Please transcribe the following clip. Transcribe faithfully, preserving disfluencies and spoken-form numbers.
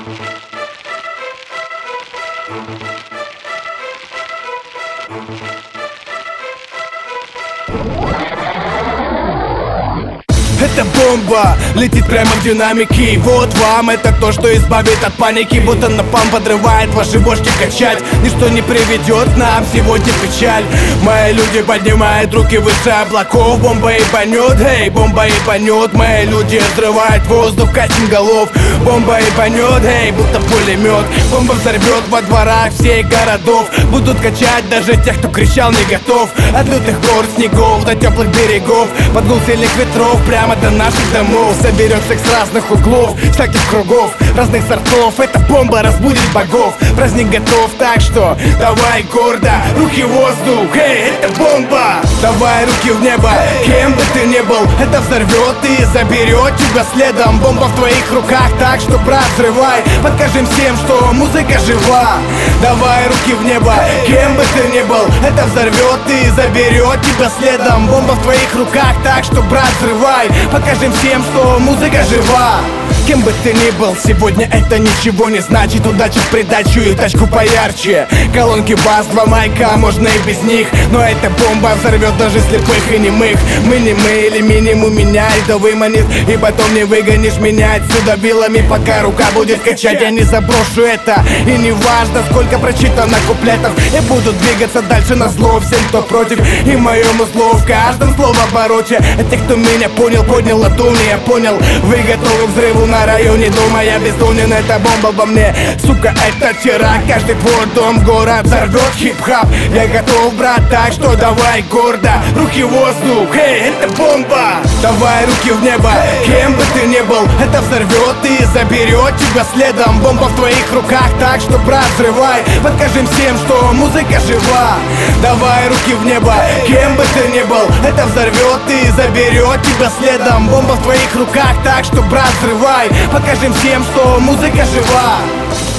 Это бомба, летит прямо в динамике. И вот вам это то, что избавит от паники. Будто напалм подрывает ваши бошки качать. Ничто не приведет нам сегодня печаль. Мои люди поднимают руки выше облаков. Бомба ебанет, эй, бомба ебанет. Мои люди взрывают воздух, катим голов. Бомба ебанет, эй, будто пулемет. Бомба взорвет во дворах всех городов. Будут качать даже тех, кто кричал не готов. От лютых гор, снегов до теплых берегов. Под гул сильных ветров прямо до наших домов. Соберет всех с разных углов, всяких кругов, разных сортов. Эта бомба разбудит богов. Праздник готов, так что давай гордо, руки в воздух, эй, это бомба. Давай руки в небо, кем бы ты ни был. Это взорвет и заберет тебя следом. Бомба в твоих руках, так что, брат, взрывай. Покажем всем, что музыка жива. Давай руки в небо, кем бы ты ни был. Это взорвет и заберет тебя следом. Бомба в твоих руках, так что, брат, взрывай. Покажем всем, что музыка жива. Кем бы ты ни был, сегодня это ничего не значит. Удачи в придачу и тачку поярче. Колонки бас, два майка, можно и без них. Но эта бомба взорвет даже слепых и немых. Мы не мы или минимум меня это выманит. И потом не выгонишь меня отсюда вилами. Пока рука будет качать, я не заброшу это. И не важно, сколько прочитано куплетов. Я буду двигаться дальше на зло всем, кто против. И моему злу в каждом словообороте. А те, кто меня понял, поднял ладони, я понял. Вы готовы к взрыву на районе дома, я бездонен, это бомба во мне. Сука, это теракт, каждый твой дом, город взорвет хип-хап. Я готов, брат, так что давай гордо, руки в воздух, эй, это бомба. Давай руки в небо, кем бы ты ни был. Это взорвет и заберет тебя следом. Бомба в твоих руках, так что, брат, взрывай. Покажем всем, что музыка жива. Давай руки в небо, кем бы ты ни был. Это взорвет и заберет тебя следом. Бомба в твоих руках, так что, брат, взрывай. Покажем всем, что музыка жива.